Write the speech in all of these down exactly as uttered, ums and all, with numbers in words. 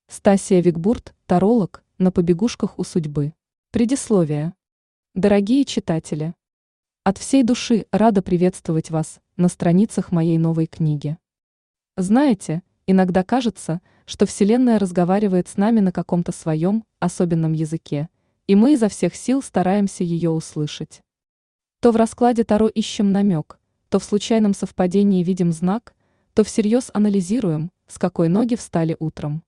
Стасия Викбурт, таролог, на побегушках у судьбы. Предисловие. Дорогие читатели, от всей души рада приветствовать вас на страницах моей новой книги. Знаете, иногда кажется, что Вселенная разговаривает с нами на каком-то своем, особенном языке, и мы изо всех сил стараемся ее услышать. То в раскладе Таро ищем намек, то в случайном совпадении видим знак, то всерьез анализируем, с какой ноги встали утром.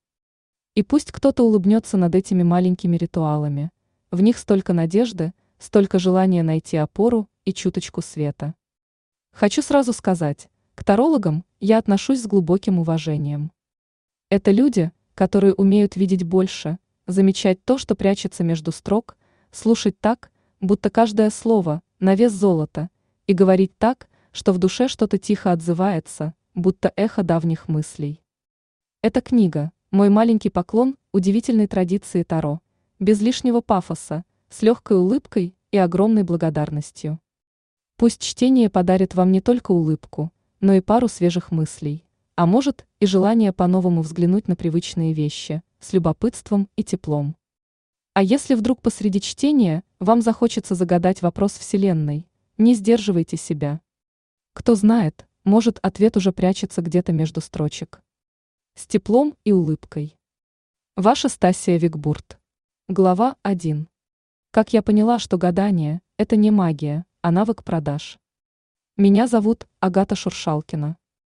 И пусть кто-то улыбнется над этими маленькими ритуалами, в них столько надежды, столько желания найти опору и чуточку света. Хочу сразу сказать, к тарологам я отношусь с глубоким уважением. Это люди, которые умеют видеть больше, замечать то, что прячется между строк, слушать так, будто каждое слово на вес золота, и говорить так, что в душе что-то тихо отзывается, будто эхо давних мыслей. Эта книга – мой маленький поклон удивительной традиции Таро, без лишнего пафоса, с легкой улыбкой и огромной благодарностью. Пусть чтение подарит вам не только улыбку, но и пару свежих мыслей, а может и желание по-новому взглянуть на привычные вещи, с любопытством и теплом. А если вдруг посреди чтения вам захочется загадать вопрос Вселенной, не сдерживайте себя. Кто знает, может, ответ уже прячется где-то между строчек. С теплом и улыбкой. Ваша Стасия Викбурт. Глава один. Как я поняла, что гадание – это не магия, а навык продаж. Меня зовут Агата Шуршалкина.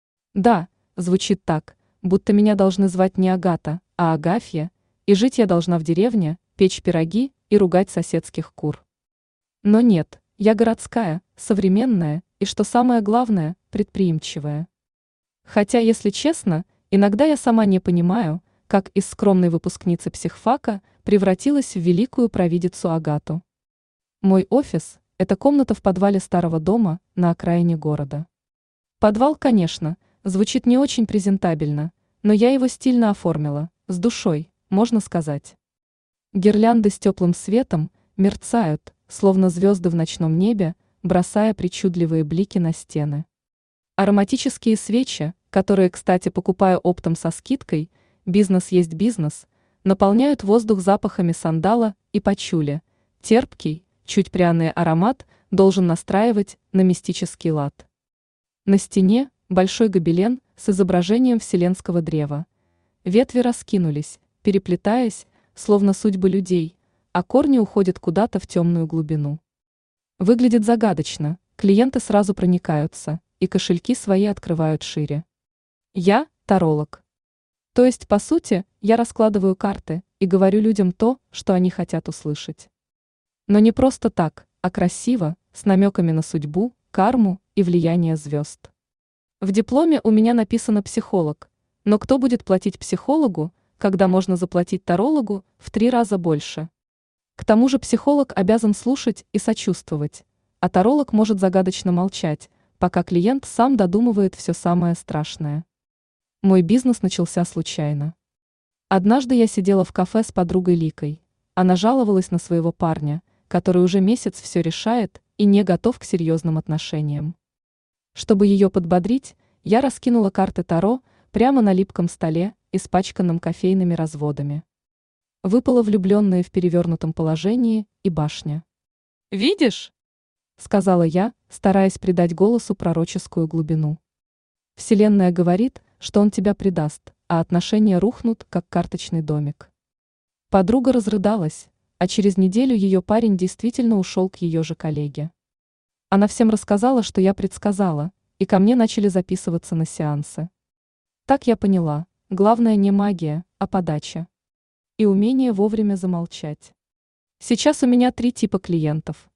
Да, звучит так, будто меня должны звать не Агата, а Агафья, и жить я должна в деревне, печь пироги и ругать соседских кур. Но нет, я городская, современная и, что самое главное, предприимчивая. Хотя, если честно, иногда я сама не понимаю, как из скромной выпускницы психфака превратилась в великую провидицу Агату. Мой офис – это комната в подвале старого дома на окраине города. Подвал, конечно, звучит не очень презентабельно, но я его стильно оформила, с душой, можно сказать. Гирлянды с теплым светом мерцают, словно звезды в ночном небе, бросая причудливые блики на стены. Ароматические свечи, которые, кстати, покупаю оптом со скидкой, бизнес есть бизнес, наполняют воздух запахами сандала и пачули. Терпкий, чуть пряный аромат должен настраивать на мистический лад. На стене большой гобелен с изображением вселенского древа. Ветви раскинулись, переплетаясь, словно судьбы людей, а корни уходят куда-то в темную глубину. Выглядит загадочно, клиенты сразу проникаются, и кошельки свои открывают шире. Я – таролог. То есть, по сути, я раскладываю карты и говорю людям то, что они хотят услышать. Но не просто так, а красиво, с намеками на судьбу, карму и влияние звезд. В дипломе у меня написано «психолог», но кто будет платить психологу, когда можно заплатить тарологу в три раза больше? К тому же психолог обязан слушать и сочувствовать, а таролог может загадочно молчать, пока клиент сам додумывает все самое страшное. Мой бизнес начался случайно. Однажды я сидела в кафе с подругой Ликой. Она жаловалась на своего парня, который уже месяц все решает и не готов к серьезным отношениям. Чтобы ее подбодрить, я раскинула карты Таро прямо на липком столе, испачканном кофейными разводами. Выпала влюбленная в перевернутом положении и башня. «Видишь?» – сказала я, стараясь придать голосу пророческую глубину. Вселенная говорит, что он тебя предаст, а отношения рухнут, как карточный домик. Подруга разрыдалась, а через неделю ее парень действительно ушел к ее же коллеге. Она всем рассказала, что я предсказала, и ко мне начали записываться на сеансы. Так я поняла, главное не магия, а подача. И умение вовремя замолчать. Сейчас у меня три типа клиентов.